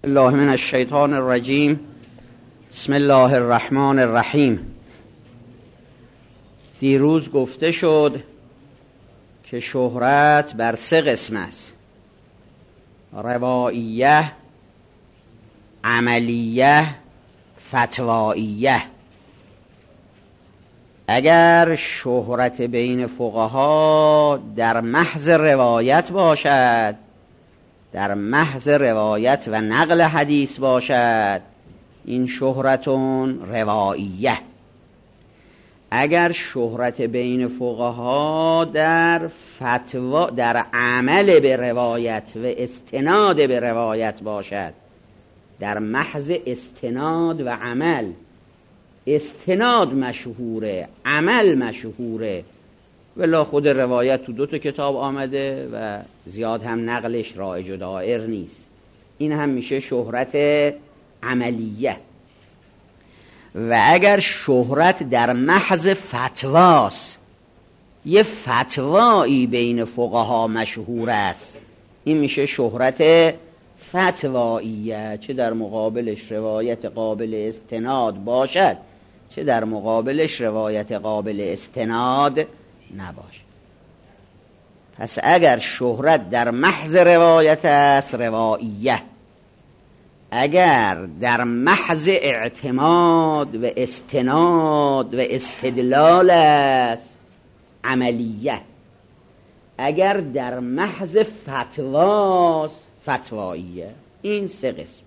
الله من الشیطان الرجیم. بسم الله الرحمن الرحیم. دیروز گفته شد که شهرت بر 3 قسم است: رواییه، عملیه، فتواییه. اگر شهرت بین فقها در محض روایت باشد، در محض روایت و نقل حدیث باشد، این شهرتون رواییه. اگر شهرت بین فقها در فتوا، در عمل به روایت و استناد به روایت باشد، در محض استناد و عمل، استناد مشهوره، عمل مشهوره، ولی خود روایت تو 2 کتاب آمده و زیاد هم نقلش رایج و دائر نیست. این هم میشه شهرت عملیه. و اگر شهرت در محض فتواست، یه فتوایی بین فقها مشهور است، این میشه شهرت فتواییه، چه در مقابلش روایت قابل استناد باشد، چه در مقابلش روایت قابل استناد نباشد. پس اگر شهرت در محض روایت است، رواییه. اگر در محض اعتماد و استناد و استدلال است، عملیه. اگر در محض فتواست، فتواییه. این 3 قسم.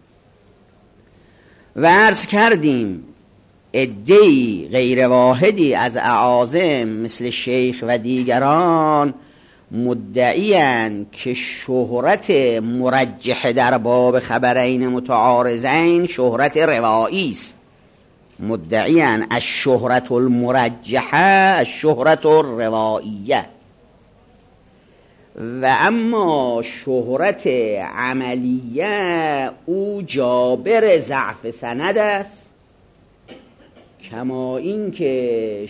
و عرض کردیم عده‌ای غیر واحدی از اعاظم مثل شیخ و دیگران مدعی‌اند که شهرت مرجح در باب خبرین متعارضین شهرت روایی است. مدعی‌اند الشهرت المرجحه الشهرت الرواییه. و اما شهرت عملیه او جابر ضعف سند است، کما این که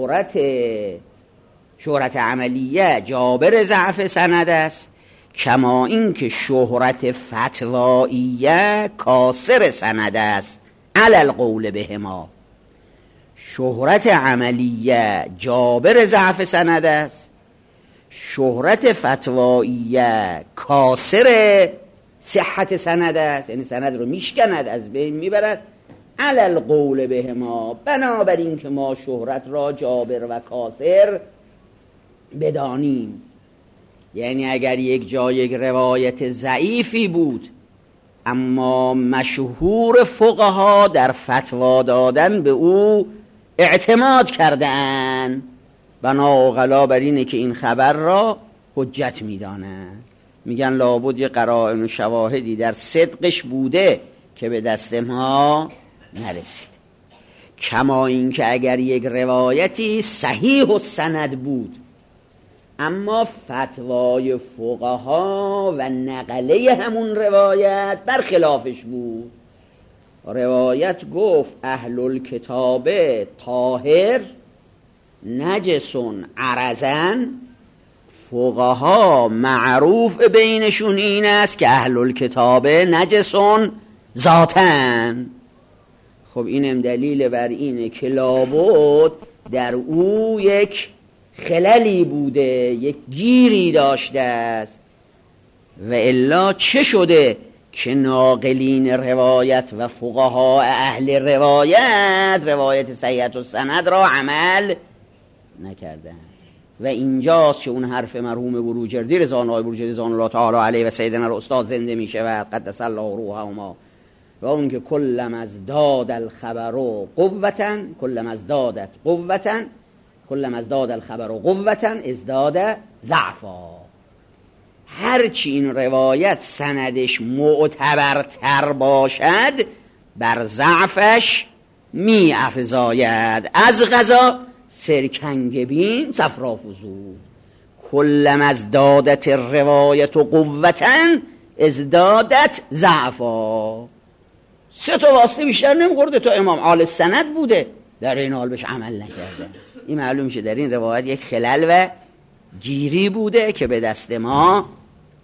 شهرت عملیه جابر ضعف سند است، کما این که شهرت فتواییه کاسر سند است. علی القول بهما، شهرت عملیه جابر ضعف سند است، شهرت فتواییه کاسر صحت سند است، یعنی سند رو میشکند، از بین میبرد. علی القول بهما، بنابراین که ما شهرت را جابر و کاسر بدانیم. یعنی اگر یک جا یک روایت ضعیفی بود اما مشهور فقها در فتوا دادن به او اعتماد کردن، بناغلا بر اینه که این خبر را حجت میدانن، میگن لابد یه قرائن و شواهدی در صدقش بوده که به دست ما نرسید. کما این که اگر یک روایتی صحیح السند بود اما فتوای فقها و نقله همون روایت برخلافش بود. روایت گفت اهل الکتاب طاهر نجسون عرضن، فقها معروف بینشون این است که اهل الکتاب نجسون ذاتن. خب اینم دلیل بر اینه که لابد در او یک خللی بوده، یک گیری داشته است. و الا چه شده که ناقلین روایت و فقها اهل روایت صحیحة السند را عمل نکردند. و اینجاست که اون حرف مرحوم بروجردی رضوان الله تعالی علیه و سیدنا الاستاد زنده می شود قدس الله روحهما، و اون که کلم ازداد الخبر قوة کلم ازداد الخبر قوة ازداد ضعفا. هرچی این روایت سندش معتبرتر باشد بر ضعفش می افزاید. از غذا سرکنگبین صفرافزود. کلم ازدادت روایت قوة ازدادت ضعفا. 3 واسطه بیشتر نمیخورده تا امام عالی سند بوده، در این حال بهش عمل نکرده. این معلوم میشه در این روایت یک خلل و گیری بوده که به دست ما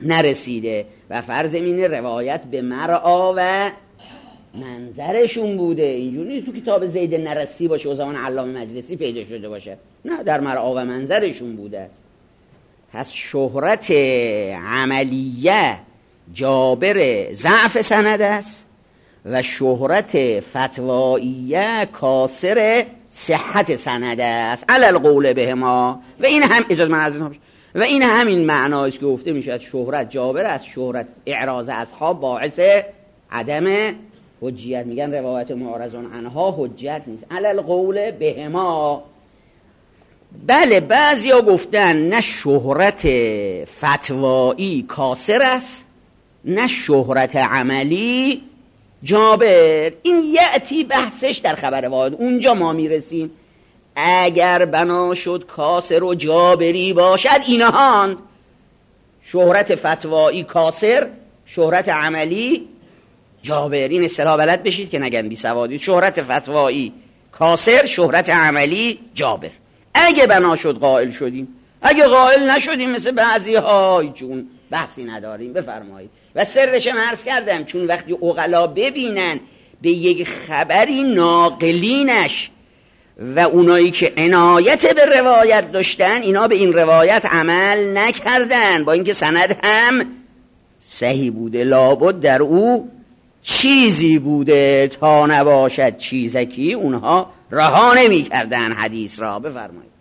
نرسیده و فرض اینه روایت به مرعا و منظرشون بوده. اینجوری تو کتاب زید نرسی باشه و زمان علامه مجلسی پیدا شده باشه، نه، در مرعا و منظرشون بوده است. پس شهرت عملیه جابر ضعف سند است و شهرت فتواییه کاسر صحت سند است علی القول بهما. و این هم اجازه من از این و این همین معناست که گفته میشد شهرت جابر است، شهرت اعراض اصحاب باعث عدم حجیت، میگن روایت معرض عنها حجت نیست علی القول بهما. بله بعضیا گفتن نه شهرت فتوایی کاسر است نه شهرت عملی جابر. این یعتی بحثش در خبر واحد، اونجا ما میرسیم. اگر بنا شد کاسر و جابری باشد اینهاند، شهرت فتوایی کاسر، شهرت عملی جابر. این اصطلاح بلد بشید که نگن بی سوادی. شهرت فتوایی کاسر، شهرت عملی جابر. اگه بنا شد قائل شدیم، اگه قائل نشدیم مثل بعضی های چون بحثی نداریم. بفرمایید. و سرش هم عرض کردم چون وقتی عقلا ببینن به یک خبری ناقلینش و اونایی که عنایت به روایت داشتن اینا به این روایت عمل نکردن، با اینکه سند هم صحیح بوده، لابد در او چیزی بوده، تا نباشد چیزکی اونها رها نمی کردن حدیث را. بفرمایید.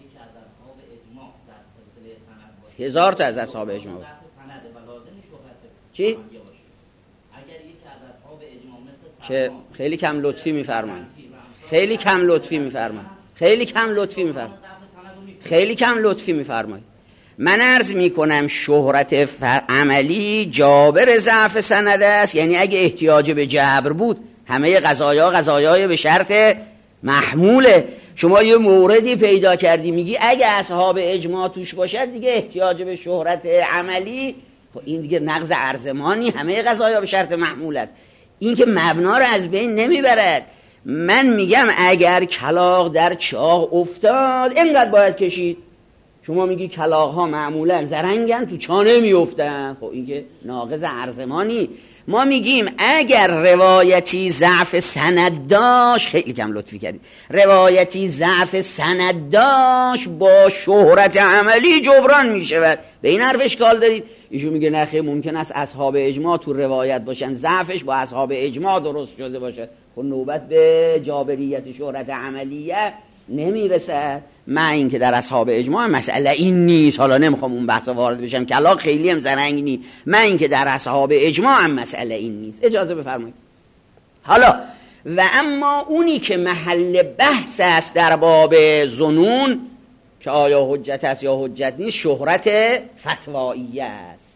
هزار تا از اصحاب اجماع چی؟ که خیلی کم لطفی میفرمایید، خیلی کم لطفی میفرمایید، خیلی کم لطفی میفرمایید، خیلی کم لطفی میفرمایید. من عرض میکنم شهرت عملی جابر ضعف سند است. یعنی اگه احتیاج به جبر بود همه قضایای به شرط محموله. شما یه موردی پیدا کردی میگی اگه اصحاب اجماع توش باشد دیگه احتیاج به شهرت عملی، این دیگه نقض ارزمانی، همه قضایا به شرط محمول است. این که مبنا رو از بین نمیبرد. من میگم اگر کلاغ در چاه افتاد اینقدر باید کشید. شما میگی کلاغ ها معمولا زرنگن تو چاه نمیافتن، خب این که ناقض ارزمانی. ما میگیم اگر روایتی ضعف سند داشت، خیلی کم لطفی کردید، روایتی ضعف سند داشت با شهرت عملی جبران میشود. به این حرف اشکال دارید؟ ایشون میگه نخیر ممکن است اصحاب اجماع تو روایت باشن، ضعفش با اصحاب اجماع درست شده باشه، خب نوبت به جابریت شهرت عملیه نمیرسد. من این که در اصحاب اجماع مسئله این نیست، حالا نمیخوام اون بحث وارد بشم، کلاغ خیلی هم زرنگ نیست. من این که در اصحاب اجماع هم مسئله این نیست. اجازه بفرمایید. حالا و اما اونی که محل بحث است در باب ظنون که آیا حجت است یا حجت نیست، شهرت فتوایی است.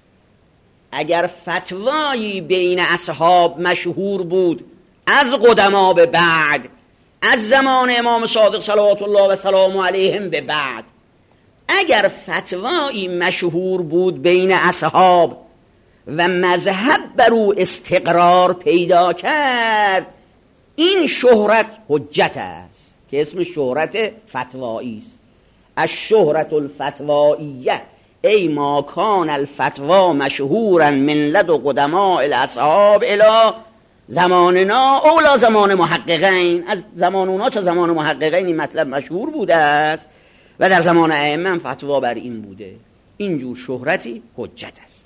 اگر فتوایی بین اصحاب مشهور بود از قدما به بعد، از زمان امام صادق صلوات الله و سلام علیهم به بعد، اگر فتوایی مشهور بود بین اصحاب و مذهب بر او استقرار پیدا کرد، این شهرت حجت است که اسم شهرت فتوایی است. الشهرت الفتوائیه ای ما کان الفتوا مشهورا من لد قدماء الاصحاب الی زماننا اولا زمان محققین. از زمان اونا تا زمان محققین این مطلب مشهور بوده است و در زمان ائمه فتوا بر این بوده. اینجور شهرتی حجت است.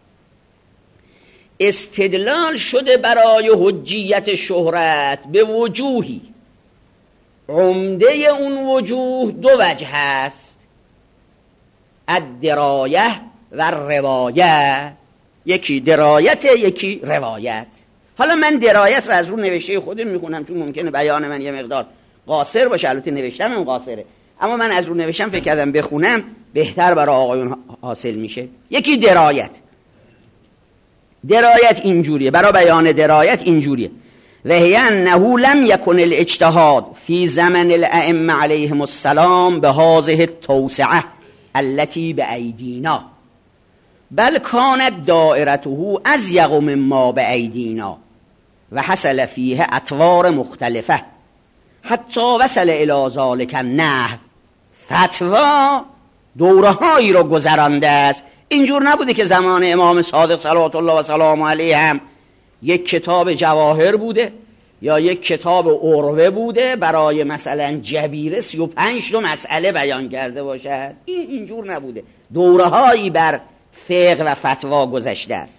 استدلال شده برای حجیت شهرت به وجوهی، عمده اون وجوه دو وجه هست، الدرایه و روایه. یکی درایت، یکی روایت. حالا من درایت رو از رو نوشته خودم میخونم چون ممکنه بیان من یه مقدار قاصر باشه، البته نوشتم هم قاصره، اما من از رو نوشتم فکر کردم بخونم بهتر برای آقایون حاصل میشه. یکی درایت. درایت اینجوریه، برای بیان درایت اینجوریه: و هی انه لم یکن الاجتهاد فی زمن الائمه علیهم السلام به هذه التوسعه التي بأیدینا بل کانت دائرته اضیق مما بأیدینا و حصل فیه اطوار مختلفه حتی وصل الی ذلک النحو. فتوا دورهایی رو گذرانده است اینجور نبوده که زمان امام صادق صلوات الله و سلام علیه هم یک کتاب جواهر بوده یا یک کتاب عروه بوده برای مثلا جبیره 35 تا مسئله بیان کرده باشد. اینجور نبوده، دوره هایی بر فقه و فتوا گذشته است.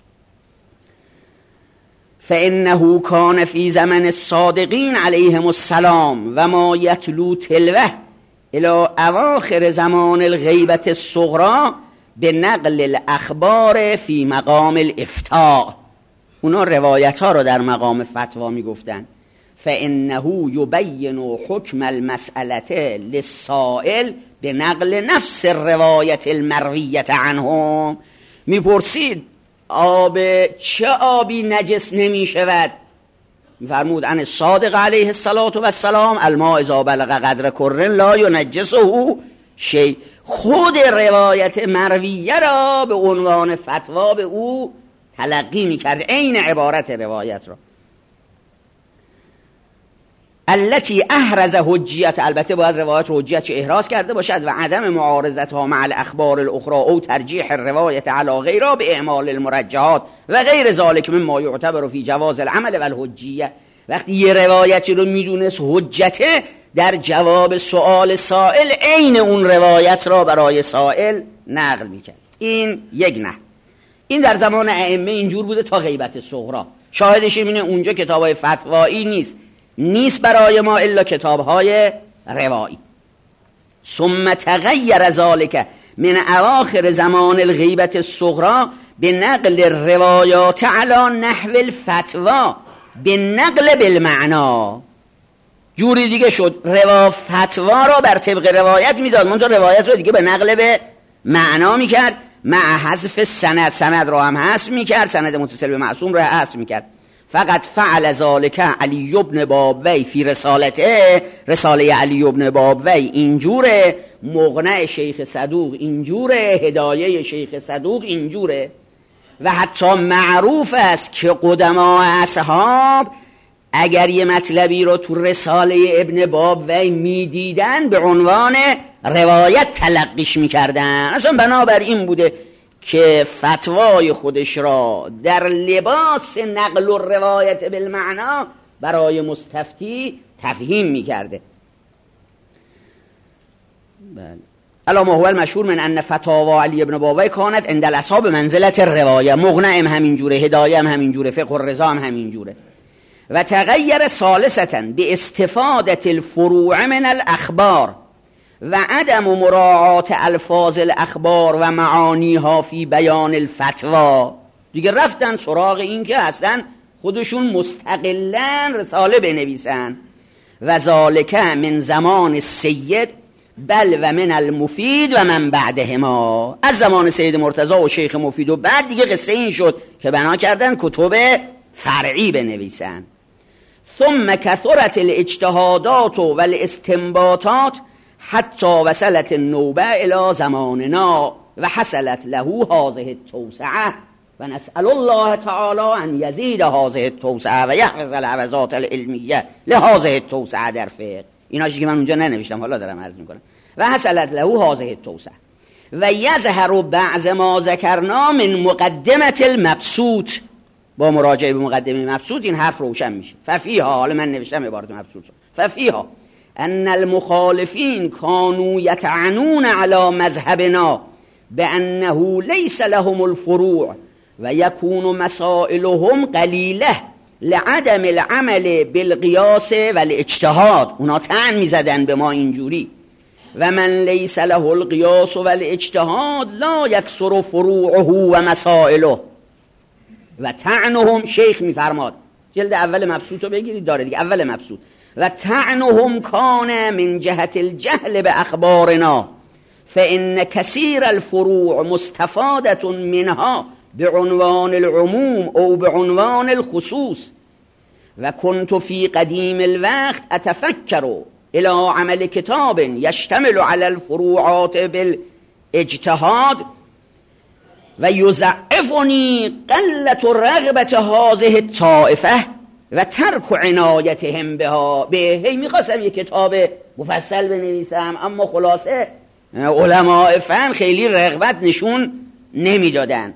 فإنه كان في زمن الصادقين عليهم السلام و ما يتلو تلوه الى اواخر زمان الغیبة الصغرى به نقل الاخبار فی مقام الافتاء. اونا روایت ها رو در مقام فتوا می گفتن. فإنه يبين حكم المسألة للسائل به نقل نفس الروایت المرویة عنهم. می پرسید چه آبی نجس نمی شود؟ فرمود عن الصادق علیه السلام الماء اذا بلغ قدر کر لا ینجسه شیء. خود روایت مرویه را به عنوان فتوا به او تلقی می کرد، عین عبارت روایت را. التي احرز حجیت، البته باید روایت حجیت احراز کرده باشد، و عدم معارضتها مع الاخبار الاخرى او ترجیح الروایت علی غیرها به اعمال المرجحات و غیر ذلك مما یعتبر فی جواز العمل و الحجیه. وقتی یه روایتی رو میدونست حجته، در جواب سؤال سائل عین اون روایت را برای سائل نقل میکرد. این یک نه. این در زمان ائمه اینجور بوده تا غیبت صغری. شاهدش اینه اونجا کتابای فتوایی نیست برای ما الا کتاب‌های روایی. ثم تغیر ذلك من اواخر زمان الغیبة الصغرى به نقل الروایات علی نحو الفتوا به نقل بالمعنا. جوری دیگه شد، فتوا را بر طبق روایت میداد، منتها روایت رو دیگه به نقل به معنا میکرد، مع حذف سند رو هم حذف میکرد، سند متصل به معصوم رو حذف میکرد. فقط فعل ذالک علی بن بابوی فی رسالته، رساله علی بن بابوی اینجوره، مغنع شیخ صدوق اینجوره، هدایه شیخ صدوق اینجوره. و حتی معروف است که قدما اصحاب اگر یه مطلبی رو تو رساله ابن بابوی میدیدن به عنوان روایت تلقیش میکردن. اصلا بنابر این بوده که فتوای خودش را در لباس نقل و روایت بالمعنا برای مستفتی تفهیم میکرده. بله. الا ما هو المشهور من ان فتاوا علی ابن بابوی کانت عند الاصحاب منزلت الروایه. مغنع همین جوره، هدایه همین جوره، فقه الرضا همین جوره. و تغیر ثالثاً به استفاده الفروع من الاخبار و عدم مراعات الفاظ الاخبار و معانیها فی بیان الفتوا. دیگه رفتن سراغ این که اصلا خودشون مستقلاً رساله بنویسن. و ذالک من زمان السید بل و من المفید و من بعدهما. از زمان سید مرتضی و شیخ مفید و بعد دیگه قصه این شد که بنا کردن کتب فرعی بنویسن. ثم کثرت الاجتهادات و الاستنباطات حتی وصلت النوبه الى زماننا و حصلت له هذه التوسعه و نسأل الله تعالی ان یزید هذه التوسعه و یحفظ العوضات العلمیه لهذه التوسعه در فقه. اینا چیزی که من اونجا ننوشتم، حالا دارم عرض میکنم. و حصلت له هذه التوسعه و یظهر بعض ما ذکرنا من مقدمه المبسوط. با مراجعه به مقدمه مبسوط این حرف روشن میشه. ففیها، حالا من نوشتم عبارت مبسوط، ففیها ان المخالفین كانوا یطعنون علی مذهبنا بانه لیس لهم الفروع و یکون مسائلهم قلیله لعدم العمل بالقیاس و الاجتهاد. اونا طعن میزدن به ما اینجوری. و من لیس له القیاس و الاجتهاد لا یکثر فروعه و مسائله. و طعنهم، شیخ میفرماد، جلد اول مبسوط رو بگیرید داره دیگه، اول مبسوط. و طعنهم کان من جهت الجهل به اخبارنا فان کثیر الفروع مستفاده منها بعنوان العموم او بعنوان الخصوص. و كنت في قديم الوقت اتفكر الى عمل كتاب يشتمل على الفروعات بالاجتهاد و یضعفنی قلة رغبت هذه الطائفه و ترک عنایتهم بها. هی میخواستم یک کتاب مفصل بنویسم، اما خلاصه علماء فن خیلی رغبت نشون نمیدادن.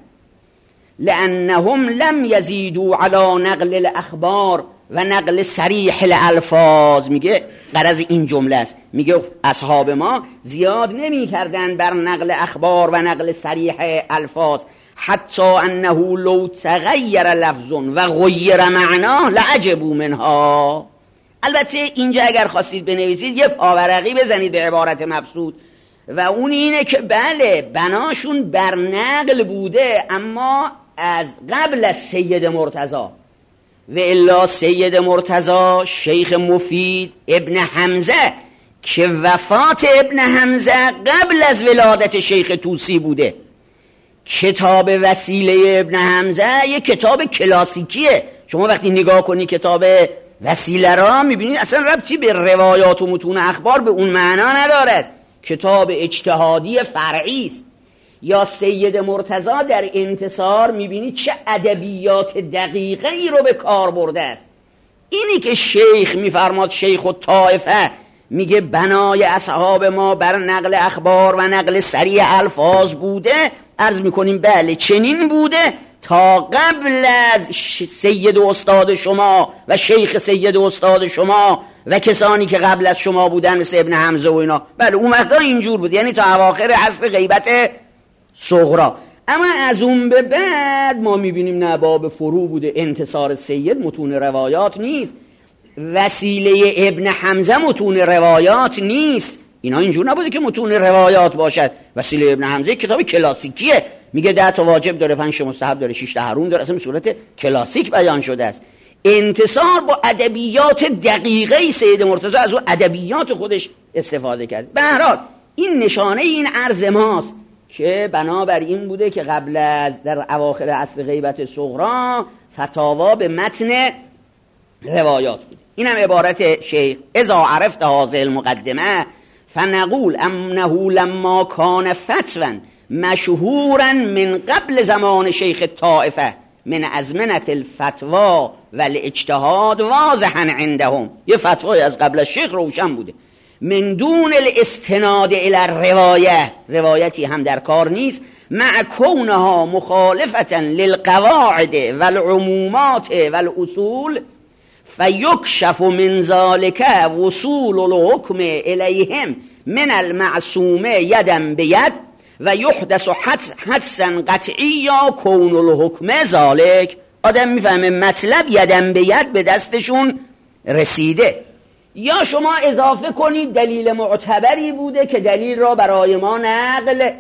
لأنهم لم یزیدوا علی نقل الاخبار و نقل صریح الالفاظ. میگه غرض این جمله است، میگه اصحاب ما زیاد نمی کردن بر نقل اخبار و نقل صریح الفاظ، حتی انه لو تغیر لفظ و غیر معناه لعجبوا منها. البته اینجا اگر خواستید بنویسید یه پاورقی بزنید به عبارت مبسوط، و اون اینه که بله بناشون بر نقل بوده، اما از قبل از سید مرتضی. و الا سید مرتضی شیخ مفید ابن حمزه که وفات ابن حمزه قبل از ولادت شیخ طوسی بوده. کتاب وسیله ابن حمزه یک کتاب کلاسیکیه. شما وقتی نگاه کنی کتاب وسیله را میبینید اصلا ربطی به روایات و متون اخبار به اون معنا ندارد، کتاب اجتهادی فرعی است. یا سید مرتضی در انتصار میبینید چه ادبیات دقیقه ای رو به کار برده است. اینی که شیخ میفرماد، شیخ الطائفه میگه بنای اصحاب ما بر نقل اخبار و نقل صریح الفاظ بوده، عرض میکنیم بله چنین بوده تا قبل از سید و استاد شما و شیخ سید و استاد شما و کسانی که قبل از شما بودن مثل ابن حمزه و اینا. بله اون وقتا اینجور بود، یعنی تا اواخر عصر غیبت صغرا. اما از اون به بعد ما میبینیم نه، باب فرو بوده، انتصار سید متون روایات نیست، وسیله ابن حمزه متون روایات نیست، اینا اینجور نبوده که متون روایات باشد. وسیله ابن حمزه کتاب کلاسیکیه، میگه 10 تا واجب داره، 5 تا مستحب داره، 6 تا حرام داره، اصلا به صورت کلاسیک بیان شده است. انتصار با ادبیات دقیقه سید مرتضی از اون ادبیات خودش استفاده کرد. به هر حال این نشانه این عرض ماست که بنابر این بوده که قبل از در اواخر عصر غیبت صغرا فتاوا به متن روایات بود. اینم عبارت شیخ. اذا عرفت هذه المقدمه فنقول انه لما کان فتوا مشهورا من قبل زمان شیخ الطائفه من ازمنه الفتوا و الاجتهاد واضحا عندهم. یه فتوای از قبل از شیخ روشن بوده، من دون الاستناد الى الروایه، روایتی هم در کار نیست، مع کونها مخالفتا للقواعد والعمومات والاصول فیکشف من ذلك وصول الحکم الیهم من المعصوم یدا بید و یحدث حدثا قطعیا کون الحکم ذالک. آدم میفهمه مطلب یدن به ید به دستشون رسیده. یا شما اضافه کنید دلیل معتبری بوده که دلیل را برای ما نقل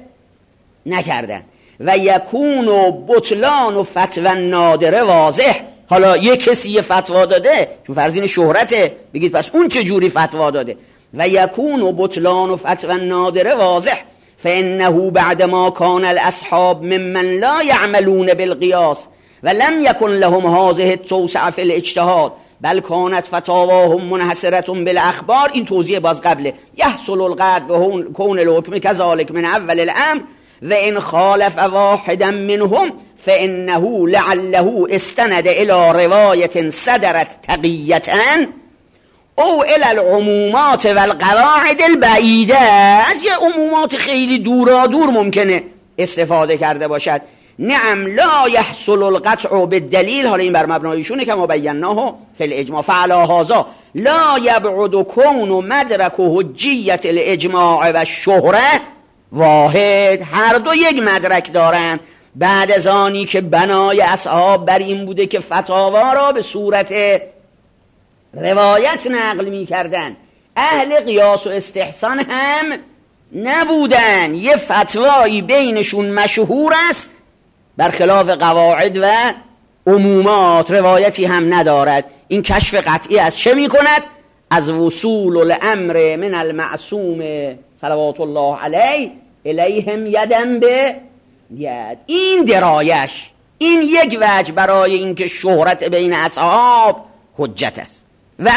نکردن. و یکون و بطلان و فتوى نادره واضح. حالا یک کسی یه فتوا داده چون فرضین شهرته، بگید پس اون چه جوری فتوا داده. و یکون و بطلان و فتوى نادره واضح فانه بعد ما کان الاصحاب ممن لا يعملون بالقياس و لم يكن لهم هذه التوسعه في الاجتهاد بل كانت فتاواهم منحصره بالاخبار. این توضیح باز قبله. يحصل القطع بكون الحكم كذلك من اول الامر و ان خالف واحدا منهم فانه لعله استند الى روايه صدرت تقیه او الى العمومات والقواعد البعیده. از یه عمومات خیلی دورادور ممکنه استفاده کرده باشد. نعم لا يحصل القطع بالدلیل. حالا این بر مبنایشونه که ما بیناه فی الاجماع. فعلی هذا لا یبعد کون مدرک حجیت الاجماع و شهره واحد. هر دو یک مدرک دارن. بعد از آنی که بنای اصحاب بر این بوده که فتاوا را به صورت روایت نقل می کردن، اهل قیاس و استحسان هم نبودن. یه فتوایی بینشون مشهور است برخلاف قواعد و عمومات، روایتی هم ندارد. این کشف قطعی از چه می کند؟ از وصول الامر من المعصوم صلوات الله علیه الیهم یدن به ید. این درایش، این یک وجه برای اینکه شهرت بین اصحاب حجت است. و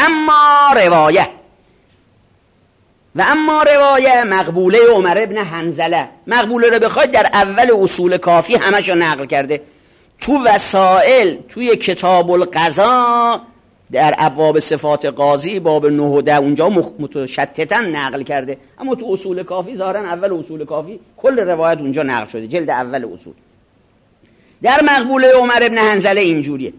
اما روایه مقبوله عمر ابن حنظله. مقبوله رو بخواید در اول اصول کافی همشو نقل کرده. تو وسائل، توی کتاب القضا در ابواب صفات قاضی باب 9 و 10 اونجا متشتتا نقل کرده، اما تو اصول کافی ظاهرا اول اصول کافی کل روایت اونجا نقل شده، جلد اول اصول. در مقبوله عمر ابن حنظله اینجوریه،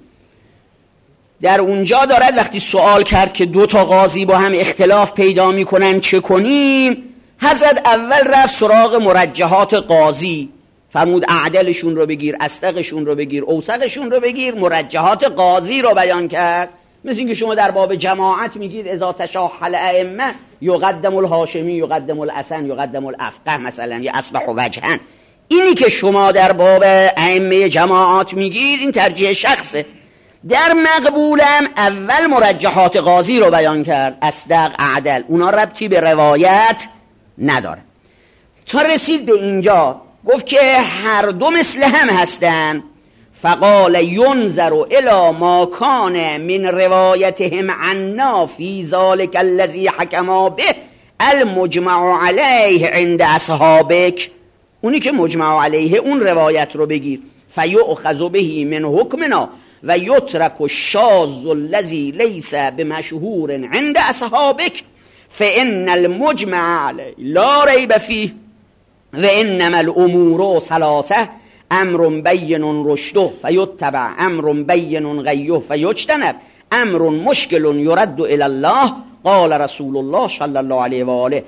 در اونجا دارد وقتی سوال کرد که 2 تا قاضی با هم اختلاف پیدا میکنن چه کنیم، حضرت اول رفت سراغ مرجحات قاضی، فرمود اعدلشون رو بگیر، اصدقشون رو بگیر، اوثقشون رو بگیر، مرجحات قاضی رو بیان کرد. مثل اینکه شما در باب جماعت میگید اذا تشاحل ائمه یقدم الهاشمی یقدم الحسن یقدم الافقه مثلا، یا اصبح وجها. اینی که شما در باب ائمه جماعات میگید این ترجیح شخصه. در مقبولم اول مرجحات قاضی رو بیان کرد، اصدق، اعدل، اونا ربطی به روایت نداره. تا رسید به اینجا گفت که هر دو مثل هم هستن. فقال ینظر الی ما کان من روایتهم عنا فی ذلک الذی حکما به المجمع علیه عند اصحابک، اونی که مجمع علیه اون روایت رو بگیر، فیؤخذ به من حکمنا و یترک الشاذ الذی لیس بمشهور عند اصحابک فان المجمع علیه لا ریب فیه و انما الامور ثلاثه امر بین رشده فیتبع، امر بین غیه فیجتنب، امر مشکل یرد الی الله قال رسول الله صلی الله علیه و آله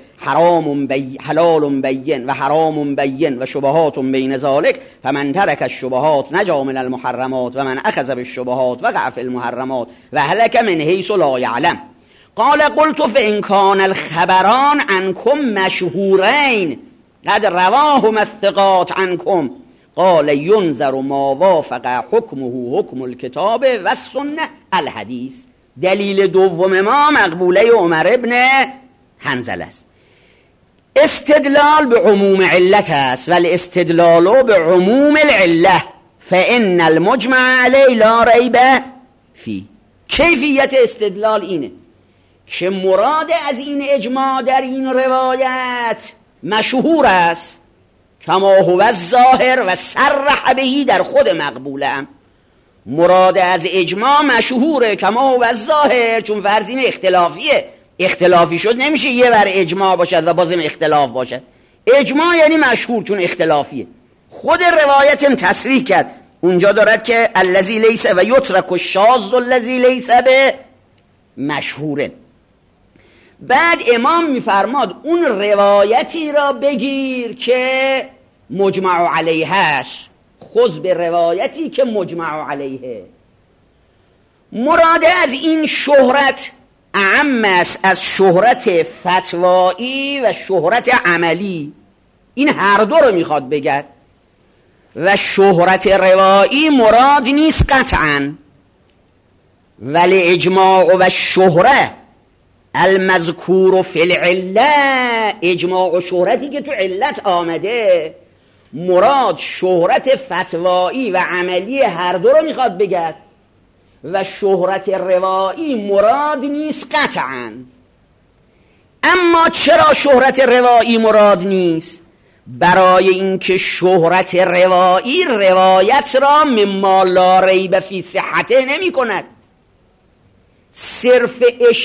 حلال بین و حرام بین و شبهات بین ذلک فمن ترک الشبهات نجا من المحرمات و من اخذ بالشبهات وقع فی المحرمات و هلک من حیث لا یعلم. قال قلت فان کان الخبران عنکم مشهورین قد رواهما الثقات عنکم قال ینظر ما وافق حکمه حکم الکتاب و السنه الحدیث. دلیل دوم ما مقبوله عمر ابن حنظله است. استدلال به عموم علت است، ولی استدلال به عموم العله فان المجمع علی لا ریب فی. کیفیت استدلال اینه که مراد از این اجماع در این روایت مشهور است، کما هو الظاهر و صرح بهی در خود مقبوله هم. مراد از اجماع مشهوره کما هو الظاهر، چون فرض این اختلافیه، اختلافی شد نمیشه یه بر اجماع باشد و بازم اختلاف باشد. اجماع یعنی مشهور چون اختلافیه. خود روایت هم تصریح کرد اونجا دارد که الذی لیس و یترک الشاذ الذی لیس به مشهوره. بعد امام میفرماد اون روایتی را بگیر که مجمع علیه است، خذ به روایتی که مجمع علیه. مراد از این شهرت اعم است از شهرت فتوایی و شهرت عملی. این هر دو رو میخواد بگد. و شهرت روایی مراد نیست قطعا، ولی اجماع و شهره المذکور فی العله، اجماع و شهرتی که تو علت آمده مراد شهرت فتوایی و عملی هر دو رو میخواد بگد. و شهرت روایی مراد نیست قطعا. اما چرا شهرت روایی مراد نیست؟ برای اینکه شهرت روایی روایت را مما لا ریب فی صحته نمی کند، صرف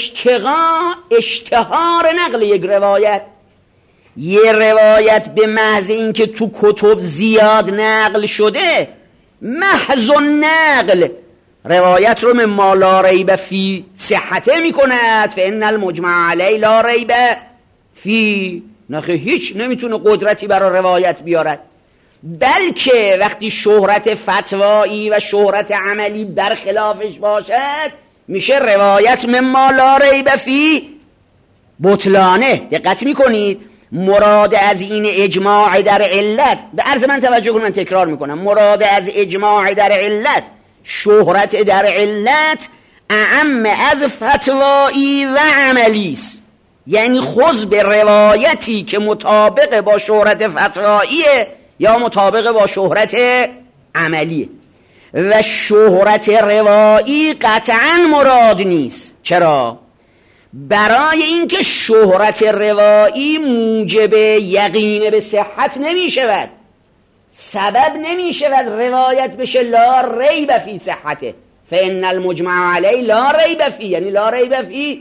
اشتهار نقل یک روایت. یه روایت به محض اینکه تو کتب زیاد نقل شده، محض نقل روایت رو مما لا ریب فی صحته می کند. فان المجمع علی لا ریب فی، نخه هیچ نمیتونه قدرتی برای روایت بیارد. بلکه وقتی شهرت فتوایی و شهرت عملی برخلافش باشد میشه روایت مما لا ریب فی بطلانه. دقت میکنید مراد از این اجماع در علت، به عرض من توجه کنید، من تکرار میکنم، مراد از اجماع در علت شهرت در علت اعم از فتوایی و عملی است. یعنی خذ به روایتی که مطابق با شهرت فتواییه یا مطابق با شهرت عملیه. و شهرت روایی قطعا مراد نیست. چرا؟ برای اینکه شهرت روایی موجب یقین به صحت نمی شود، سبب نمی شود روایت بشه لا ریب فی صحته. فان المجمع علیه لا ریب فیه، یعنی لا ریب فیه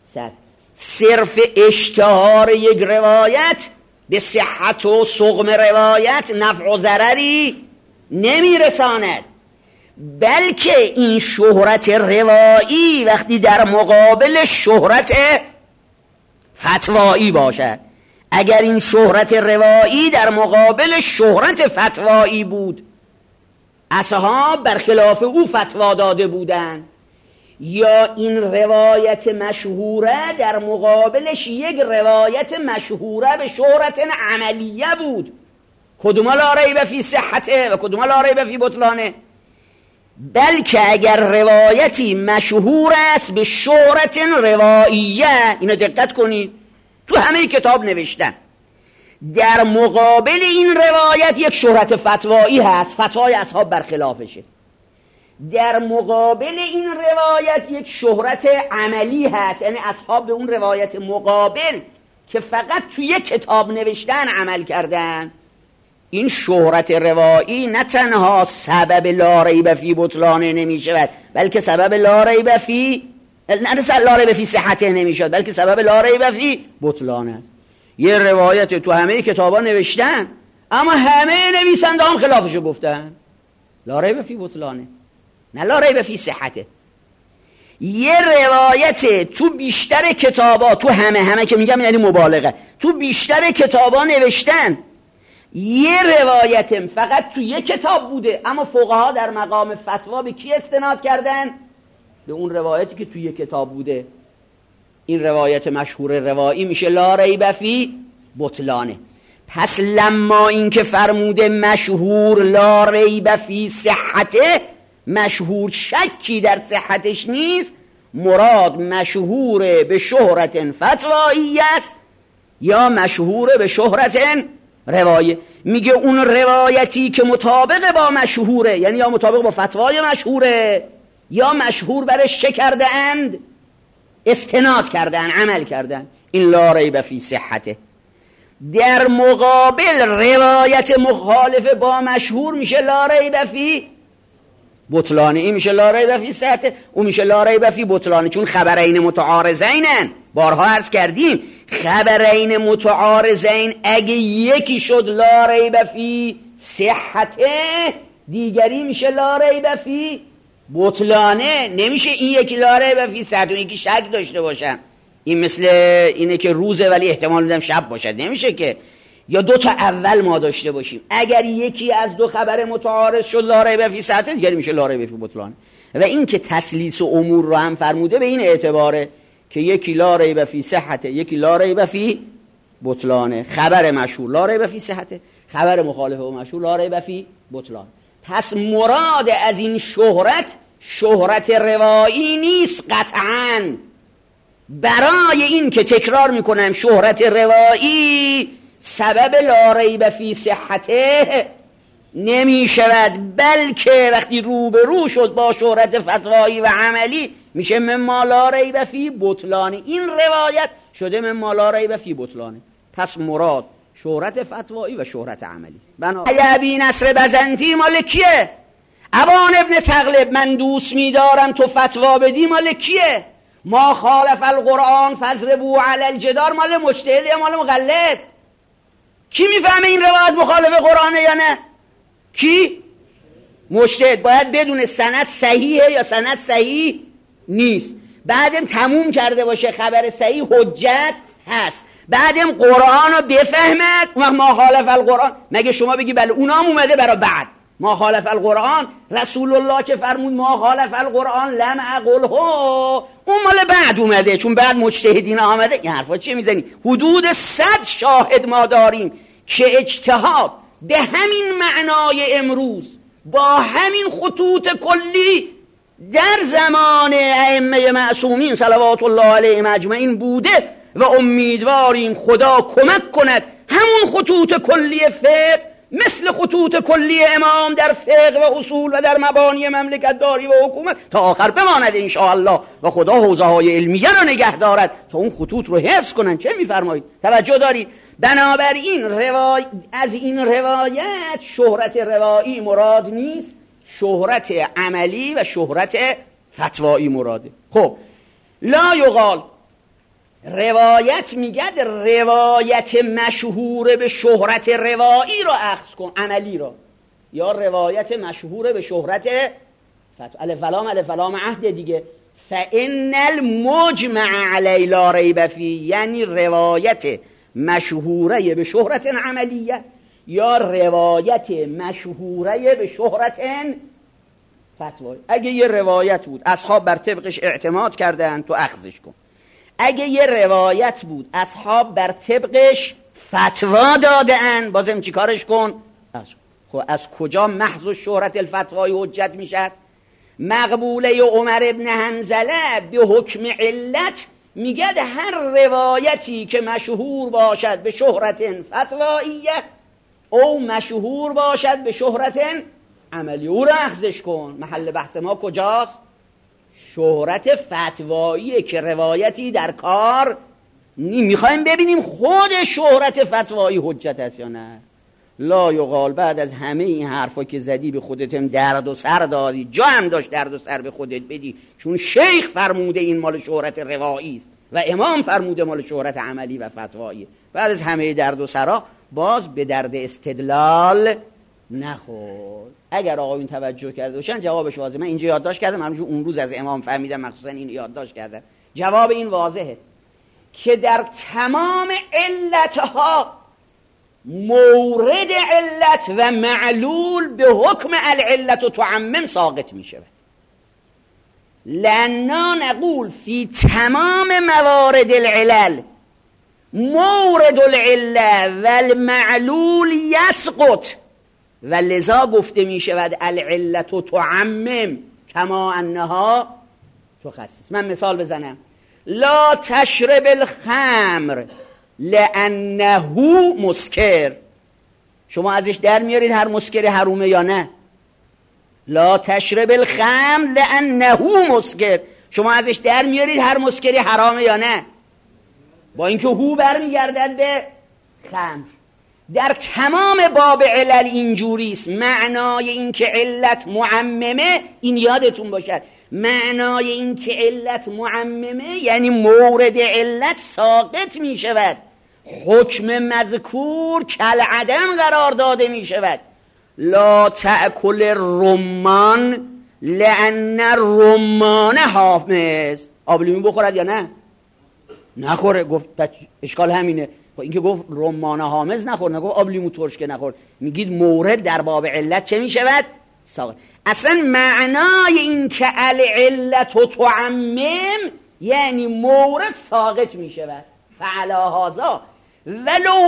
صرف اشتهار یک روایت به صحت و سقم روایت نفع و ضرری نمیرساند، بلکه این شهرت روایی وقتی در مقابل شهرت فتوایی باشد. اگر این شهرت روایی در مقابل شهرت فتوایی بود، اصحاب برخلاف او فتوا داده بودند، یا این روایت مشهوره در مقابلش یک روایت مشهوره به شهرت عملیه بود، کدوم لا ریب فی صحته و کدوم لا ریب فی بطلانه. بلکه اگر روایتی مشهور است به شهرت رواییه، اینو دقت کنید، تو همه کتاب نوشتن، در مقابل این روایت یک شهرت فتوایی هست، فتوای اصحاب برخلافشه. در مقابل این روایت یک شهرت عملی هست، یعنی اصحاب به اون روایت مقابل که فقط تو یک کتاب نوشتن عمل کردن. این شهرت روایی نه تنها سبب لا ریب فی بطلانه نمیشه، بلکه سبب لا ریب فی صحته نمیشد، بلکه سبب لا ریب فی بطلانه است. یه روایت تو همه کتابا نوشتن، اما همه نویسنده هم خلافشو گفتن، لا ریب فی بطلانه، نه لا ریب فی صحته. یه روایت تو بیشتر کتابا، تو همه که میگم یعنی مبالغه، تو بیشتر کتابا نوشتن، یه روایت فقط تو یه کتاب بوده، اما فقها در مقام فتوا به کی استناد کردن؟ به اون روایتی که تو یه کتاب بوده. این روایت مشهور روایی میشه لا ریب فی بطلانه. پس لما این که فرموده مشهور لا ریب فی صحته، مشهور شکی در صحتش نیست، مراد مشهور به شهرت فتوایی است یا مشهور به شهرت روایه. میگه اون روایتی که مطابق با مشهوره، یعنی یا مطابق با فتوای مشهوره یا مشهور برش چه کرده اند؟ استناد کردن، عمل کردن، این لا ریب فی صحته. در مقابل روایت مخالف با مشهور میشه لا ریب فی بطلانه، این میشه لا ریب فی صحته، اون میشه لا ریب فی بطلانه، چون خبرین متعارضینن. بارها عرض کردیم خبرین متعارضین اگه یکی شد لا ریب فی صحته، دیگری میشه لا ریب فی بطلانه. نمیشه این یکی لا ریب فی صحته اون یکی شک داشته باشم، این مثل اینه که روزه ولی احتمال میدم شب باشد، نمیشه که. یا دو تا اول ما داشته باشیم، اگر یکی از دو خبر متعارض شد لا ریب فی صحته، دیگری میشه لا ریب فی بطلانه. و این که تسلیس و امور رو هم فرموده به این اعتباره که یکی لا ریب فی صحته، یکی لا ریب فی بطلانه. خبر مشهور لا ریب فی صحته، خبر مخالف و مشهور لا ریب فی بطلانه. پس مراد از این شهرت روایی نیست قطعاً. برای این که تکرار میکنم شهرت روایی سبب لا ریب فی صحته نمی شود، بلکه وقتی روبرو شد با شهرت فتوایی و عملی میشه مما لا ریب فی بطلانه. این روایت شده مما لا ریب فی بطلانه. پس مراد شهرت فتوایی و شهرت عملی. ابی نصر بزنطی مال کیه؟ ابان ابن تغلب من دوست میدارم تو فتوا بدی مال کیه؟ ما خالف القرآن فضربوا علی الجدار مال مجتهد یا مال مقلد؟ کی میفهمه این روایت مخالف قرآنه یا نه؟ کی؟ مجتهد. باید بدون سند صحیحه یا سند صحیح نیست، بعدم تموم کرده باشه خبر صحیح حجت هست، بعدم قرآن رو بفهمد و ما خالف القرآن. مگه شما بگی بله اونام اومده برای بعد ما خالف القرآن، رسول الله که فرمود ما خالف القرآن لم اقله، اون مال بعد اومده چون بعد مجتهدین آمده. این حرفا چیه میزنی؟ حدود 100 شاهد ما داریم که اجتهاد به همین معنای امروز با همین خطوط کلی در زمان ائمه معصومین صلوات الله علیهم اجمعین بوده و امیدواریم خدا کمک کند همون خطوط کلی فقه مثل خطوط کلی امام در فقه و اصول و در مبانی مملکت داری و حکومت تا آخر بماند انشاءالله و خدا حوزه های علمیه رو نگه دارد تا اون خطوط رو حفظ کنن. چه میفرمایید؟ توجه دارید؟ بنابراین از این روایت شهرت روایی مراد نیست، شهرت عملی و شهرت فتوایی مراده. خب لا یقال، روایت میگد روایت مشهور به شهرت روایی را اخذ کن، عملی را، یا روایت مشهور به شهرت الف لام عهد دیگه. فإن المجمع علی لا ریب فیه، یعنی روایت مشهوره به شهرت عملیه یا روایت مشهوره به شهرت فتوایی. اگه یه روایت بود اصحاب بر طبقش اعتماد کردن، تو اخذش کن. اگه یه روایت بود اصحاب بر طبقش فتوا دادن، بازم چی کارش کن؟ خب از کجا محض شهرت الفتوای حجت میشد؟ مقبوله عمر ابن حنظله به حکم علت میگد هر روایتی که مشهور باشد به شهرت فتواییه او مشهور باشد به شهرت عملی، او را اخذش کن. محل بحث ما کجاست؟ شهرت فتواییه که روایتی در کار میخوایم ببینیم خود شهرت فتوایی حجت است یا نه. لا یقال، بعد از همه این حرفا که زدی به خودت هم درد و سر دادی، جا هم داشت درد و سر به خودت بدی، چون شیخ فرموده این مال شهرت روایی است و امام فرموده مال شهرت عملی و فتوایی. بعد از همه درد و سرا باز به درد استدلال نخور. اگر آقایون توجه کرده باشن جوابش واضحه. من اینجا یادداشت کردم، همونجور اون روز از امام فهمیدم، مخصوصا این یادداشت کردم. جواب این واضحه که در تمام علتها مورد علت و معلول به حکم العلت و تعمم ساقط می شود. لأننا نقول فی تمام موارد العلل مورد العله و المعلول یسقط، و لذا گفته می شود العلت و تعمم کما انها تخصص. من مثال بزنم. لا تشرب الخمر لأنه مسکر، شما ازش در میارید هر مسکری حرومه یا نه؟ لا تشرب الخمر لأنه مسکر، شما ازش در میارید هر مسکری حرامه یا نه؟ با اینکه هو برمیگردد به خمر. در تمام باب علل اینجوریست. معنای این که علت معممه، این یادتون باشد، معنای این که علت معممه یعنی مورد علت ساقط می شود، حکم مذکور کالعدم قرار داده می شود. لا تأکل الرمان لأن الرمان حامض، آب لیمو بخورد یا نه؟ نخوره. گفت اشکال همینه. اینکه گفت رمان حامض نخور، نگفت آب لیمو ترش که نخور. میگید مورد در باب علت چه می شود؟ ساقط. اصلا معنای این که العلت و تعمم یعنی مورد ساقط می شود. فعلا هذا ولو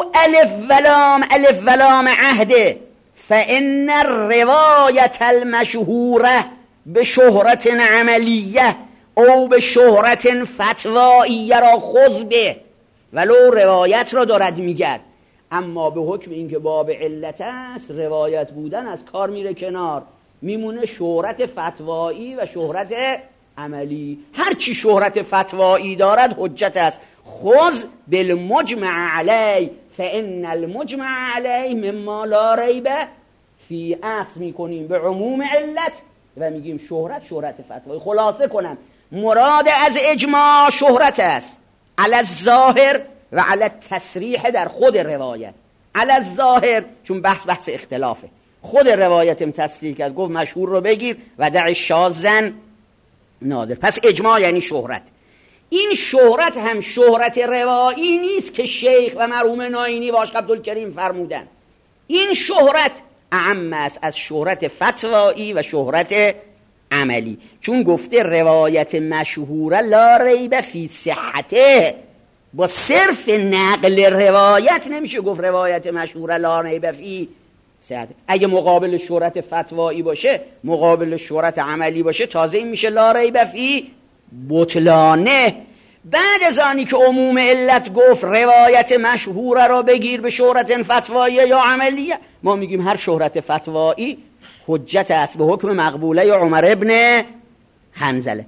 الف ولام عهده فإن الروایت المشهوره به شهرت عملیه او به شهرت فتواییه را خذ به، ولو روایت را دارد میگرد، اما به حکم اینکه باب علت است روایت بودن از کار میره کنار، میمونه شهرت فتوایی و شهرت عملی. هرچی شهرت فتوایی دارد حجت است. خذ بالمجمع علی فإن المجمع علی مما لا ریب فی، اخذ میکنیم به عموم علت و میگیم شهرت فتوایی. خلاصه کنم، مراد از اجماع شهرت است علی الظاهر و علی التصریح در خود روایت. علی الظاهر چون بحث اختلافه، خود روایتم تصریح کرد گفت مشهور رو بگیر و دع شاذن نادر، پس اجماع یعنی شهرت. این شهرت هم شهرت روایی نیست که شیخ و مرحوم ناینی و آقا عبدالکریم فرمودن. این شهرت اعم است از شهرت فتوایی و شهرت عملی، چون گفته روایت مشهوره لا ریب فی صحته، با صرف نقل روایت نمیشه گفت روایت مشهوره لا ریب فی صحته. اگه مقابل شهرت فتوایی باشه، مقابل شهرت عملی باشه، تازه این میشه لا ریب فی بطلانه. بعد از آنی که عموم علت گفت روایت مشهوره را بگیر به شهرت فتوایی یا عملیه، ما میگیم هر شهرت فتوایی حجت است به حکم مقبوله یا عمر ابن حنظله.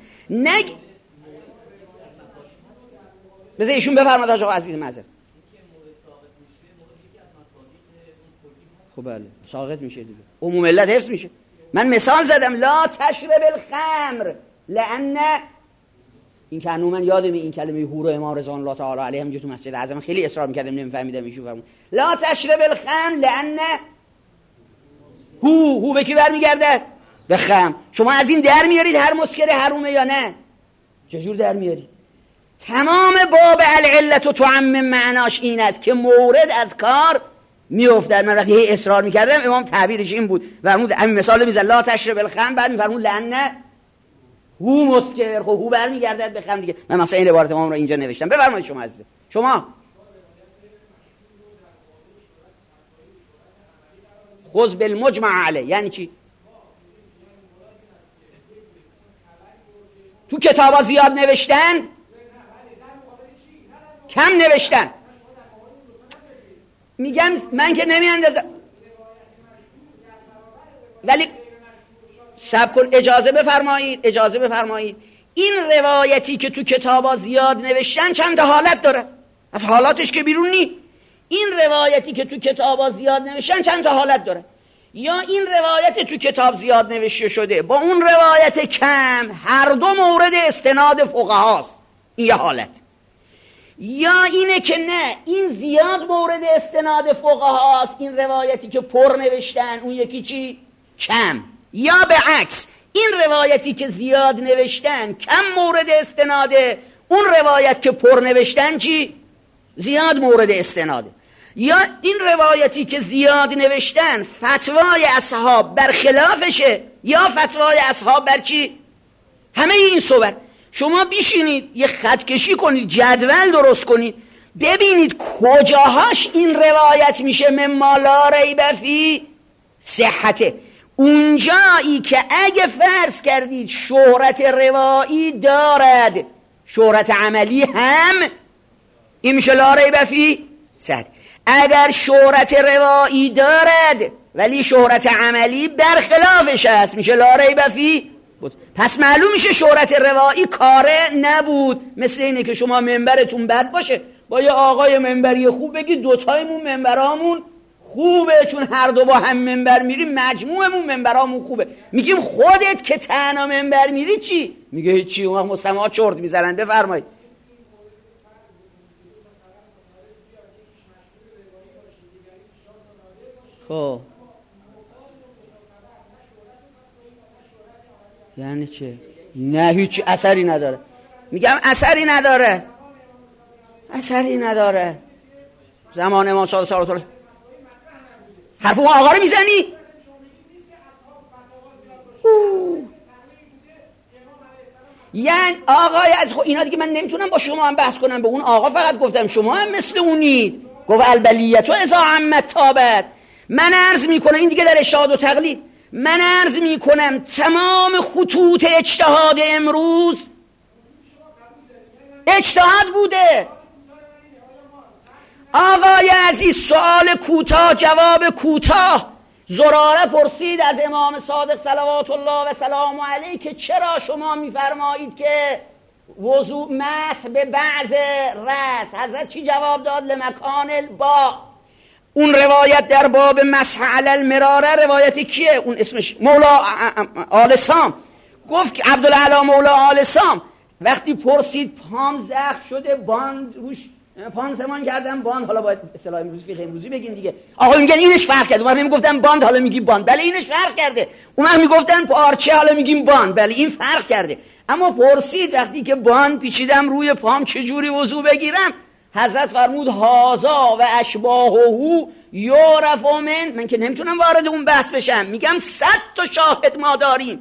بذار ایشون بفرماد آقا عزیز معذر. خب بله ساقط میشه دیگه، عموم علت حفظ میشه. من مثال زدم لا تشرب الخمر لأن این که من یادم این کلمه هورو امام رضوان الله تعالی علیه همینجا تو مسجد اعظم خیلی اصرار میکردم نمیفهمیدم ایشون فرمود لا تشرب الخمر لأن هو به کی برمیگرده؟ به خمر. شما از این در میارید هر مسکر حرومه یا نه؟ چجور در میارید؟ تمام باب العلت و تعمم معناش این است که مورد از کار میافتد. من وقتی اصرار میکردم امام تعبیرش این بود فرمود همین مثال میزد لا تشرب الخمر، بعد میفرمود لأن هو مسکر، خب هو برمیگردد به خمر دیگه. من مثلا این عبارت امام رو اینجا نوشتم. بفرمایید شما عزیز. شما خذ بالمجمع علیه یعنی چی؟ تو کتابا زیاد نوشتن، کم نوشتن. میگم من که نمیاندازم، ولی صبر کن، اجازه بفرمایید. این روایتی که تو کتابا زیاد نوشتن چند حالت داره، از حالاتش که بیرون نی. این روایتی که تو کتابا زیاد نوشتن چند تا حالت داره. یا این روایت تو کتاب زیاد نوشته شده با اون روایت کم هر دو مورد استناد فقهاست، این یه حالت. یا اینه که نه، این زیاد مورد استناد فقهاست، این روایتی که پر نوشتن، اون یکی چی؟ کم. یا به عکس، این روایتی که زیاد نوشتن کم مورد استناده، اون روایت که پر نوشتن چی؟ زیاد مورد استناده. یا این روایتی که زیاد نوشتن فتوای اصحاب بر خلافشه، یا فتوای اصحاب بر چی؟ همه این صحبت. شما بیشینید یه خط کشی کنید، جدول درست کنید، ببینید کجاهاش این روایت میشه مما لا ریب فی صحته. اونجایی که اگه فرض کردید شهرت روایی دارد، شهرت عملی هم این میشه لا ریب فی صحته. اگر شهرت روایی دارد ولی شهرت عملی برخلافش هست، میشه لا ریب فی بود. پس معلوم میشه شهرت روایی کاره نبود. مثل اینه که شما منبرتون بد باشه، با یه آقای منبری خوب بگید دوتایمون منبرامون خوبه، چون هر دو با هم منبر میریم مجموعمون منبرامون خوبه. میگیم خودت که تنها منبر میری چی؟ میگه چی؟ اون وقت مستمعات چرت میزنن. بفرمایید. خب یعنی چه؟ نه هیچ اثری نداره. میگم اثری نداره. زمان امام صادق صلی الله علیه و حرف اون آقا رو میزنی؟ یعنی آقای از خود اینا دیگه من نمیتونم با شما هم بحث کنم. به اون آقا فقط گفتم شما هم مثل اونید. گفت البلیت و اذا عمت تابت. من عرض میکنم این دیگه در اجتهاد و تقلید، من عرض میکنم تمام خطوط اجتهاد امروز اجتهاد بوده. آقای عزیز سوال کوتاه جواب کوتاه. زراره پرسید از امام صادق صلوات الله و سلام علیه که چرا شما میفرمایید که وضوء مسح به بعض رأس؟ حضرت چی جواب داد؟ لمکان البا. اون روایت در باب مسح علی المراره روایت کیه؟ اون اسمش مولا آل سام. گفت که عبدالعلا مولا آل سام وقتی پرسید پام زخم شده باند روش پانسمان کردم باند، حالا باید اصطلاح امروزی فقه امروزی بگیم دیگه. آقا میگن اینش فرق کرده. اون نمیگفتن باند حالا میگیم باند. بله اینش فرق کرده. اون وقت میگفتن پارچه حالا میگیم باند. بله این فرق کرده. اما پرسید وقتی که باند پیچیدم روی پام چجوری وضو بگیرم؟ حضرت فرمود هازا و اشباهه یعرف من که نمیتونم وارد اون بحث بشم. میگم 100 تا شاهد ما داریم.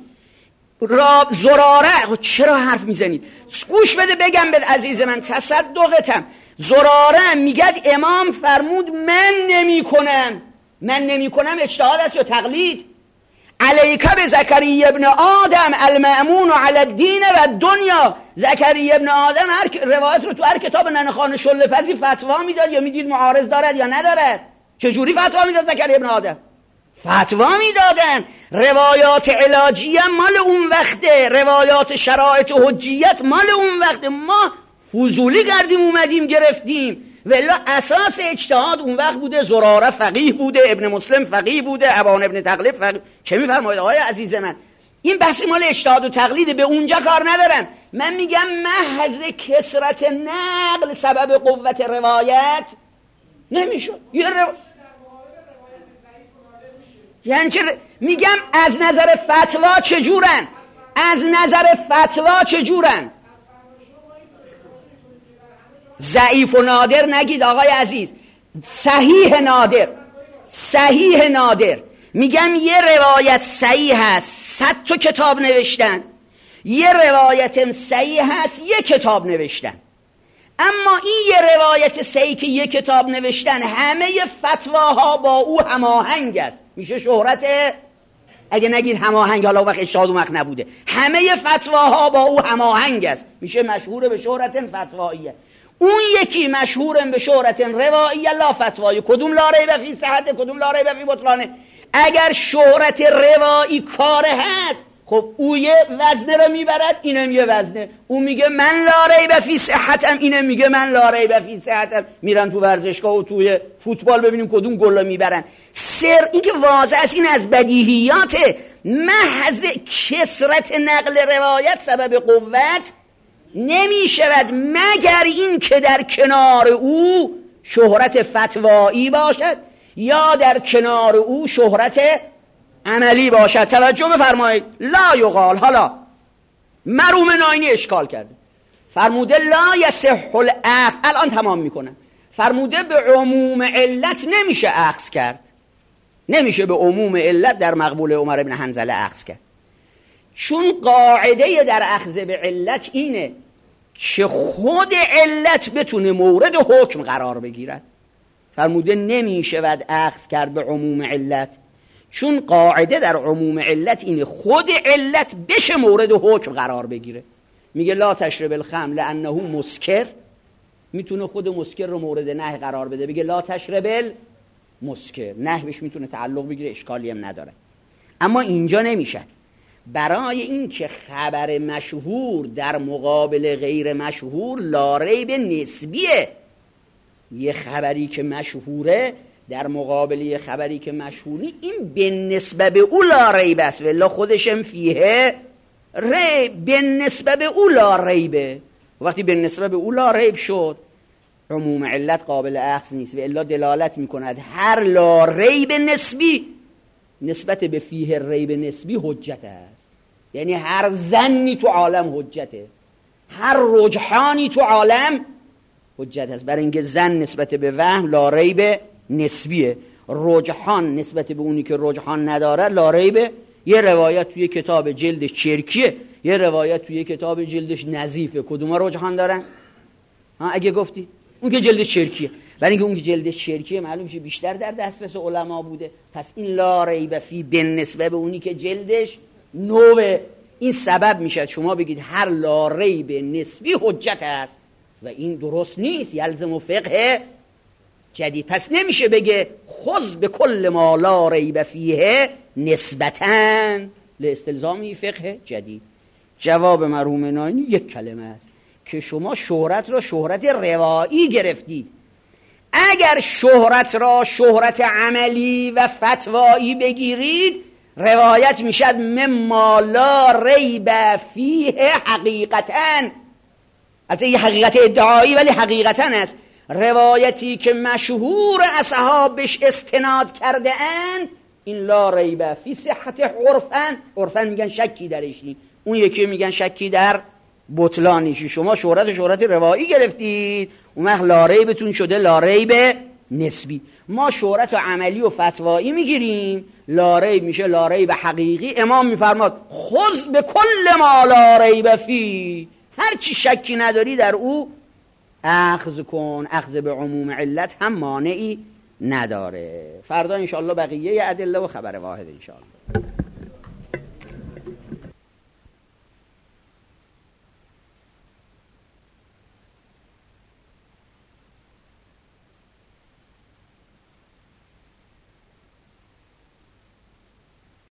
زراره چرا حرف میزنید؟ گوش بده بگم به عزیز من تصدقتم. زراره میگه امام فرمود من نمی کنم اجتهاد است یا تقلید؟ علیک به زکریا ابن آدم المأمون علی الدین و دنیا. زکریا ابن آدم هر روایت رو تو هر کتاب ننخان شله پزی فتوا میداد یا میدید معارض دارد یا ندارد. چجوری فتوا میداد زکریا ابن آدم؟ فتوا میدادن. روایات علاجیه مال اون وقته، روایات شرایط حجیت مال اون وقته. ما فضولی کردیم اومدیم گرفتیم والا اساس اجتهاد اون وقت بوده، زراره فقیه بوده، ابن مسلم فقیه بوده، ابان ابن تغلب فقیه. چه میفرمایید آقای عزیز من؟ این بحث مال اجتهاد و تقلید، به اونجا کار ندارم. من میگم محض کثرت نقل سبب قوت روایت نمیشد. یعنی چه؟ میگم از نظر فتوا چجورن؟ از نظر فتوا چجورن؟ ضعیف و نادر نگید آقای عزیز، صحیح نادر. صحیح نادر میگم یه روایت صحیح هست 100 تا کتاب نوشتن، یه روایت صحیح هست یه کتاب نوشتن. اما این یه روایت صحیح که یه کتاب نوشتن همه فتواها با او هماهنگ است، میشه شهرت. اگه نگید هماهنگ حالا وقت اجتهاد وقت نبوده، همه فتواها با او هماهنگ است، میشه مشهور به شهرت فتواییه. اون یکی مشهور به شهرت رواییه لا فتوایی. کدوم لا ریب فی صحت، کدوم لا ریب فی بطلانه. اگر شهرت روایی کاره هست، خب او یه وزنه رو میبرد، اینم یه وزنه. اون میگه من لا ریب فی صحتم، اینم میگه من لا ریب فی صحتم. میرن تو ورزشگاه و توی فوتبال ببینیم کدوم گل رو میبرن. این که واضح است، این از بدیهیات. محض کثرت نقل روایت سبب قوت نمی شود، مگر این که در کنار او شهرت فتوایی باشد یا در کنار او شهرت عملی باشد. توجه بفرمایید. لا یقال، حالا مروم ناینی اشکال کرده، فرموده لا یصح الاخذ، الان تمام میکنم، فرموده به عموم علت نمیشه اخذ کرد، نمیشه به عموم علت در مقبول عمر بن حنظله اخذ کرد، چون قاعده در اخذ به علت اینه که خود علت بتونه مورد حکم قرار بگیرد. فرموده نمیشود اخذ کرد به عموم علت، چون قاعده در عموم علت اینه خود علت بشه مورد حکم قرار بگیره. میگه لا تشرب الخمر لانه مسکر، میتونه خود مسکر رو مورد نهی قرار بده، بگه لا تشرب المسکر، نهی بهش میتونه تعلق بگیره، اشکالی هم نداره. اما اینجا نمیشه. برای این که خبر مشهور در مقابل غیر مشهور لا ریب نسبیه. یه خبری که مشهوره در مقابل یه خبری که مشهوری، این به نسبت به او لا ریب است، ولی خودشم فیه ریب، به نسبت به او لا ریبه. وقتی به نسبت به او لا ریب شد، عموم علت قابل اخذ نیست و الا دلالت میکند هر لا ریب نسبی نسبت به فیه ریب نسبی حجت است. یعنی هر ظنی تو عالم حجته، هر رجحانی تو عالم حجت است. برای اینکه ظن نسبت به وهم لا ریب نسبیه، رجحان نسبت به اونی که رجحان نداره لا ریب. یه روایت توی کتاب جلدش چرکیه، یه روایت توی کتاب جلدش نظیفه، کدوم رجحان دارن؟ اگه گفتی اون که جلدش چرکیه، برای اینکه اون که جلدش چرکیه معلوم میشه بیشتر در دسترس علما بوده، پس این لا ریب فی بالنسبه به اونی که جلدش نوه. این سبب میشه شما بگید هر لا ریب نسبی حجت است و این درست نیست، یلزم فقه جدید. پس نمیشه بگه خذ به کل ما لا ریب فیه نسبتاً لاستلزامی فقه جدید. جواب مرحوم ناینی یک کلمه است که شما شهرت را شهرت روایی گرفتید. اگر شهرت را شهرت عملی و فتوایی بگیرید، روایت میشد مما لا ریب فیه حقیقتاً. البته یه حقیقت ادعایی ولی حقیقتاً است. روایتی که مشهور اصحابش استناد کرده اند، این لا ریب فی صحت عرفاً میگن شکی درش نیست، اون یکی میگن شکی در بطلانیش. شما شهرت روایی گرفتید، اون وقت لا ریبتون شده لا ریب نسبی. ما شهرت و عملی و فتوایی میگیریم، لا ریب میشه لا ریب حقیقی. امام میفرماد خذ به کل ما لا ریب فی، هر چی شکی نداری در او اخذ کن. اخذ به عموم علت هم مانعی نداره. فردا انشاءالله بقیه ادله و خبر واحد انشاءالله.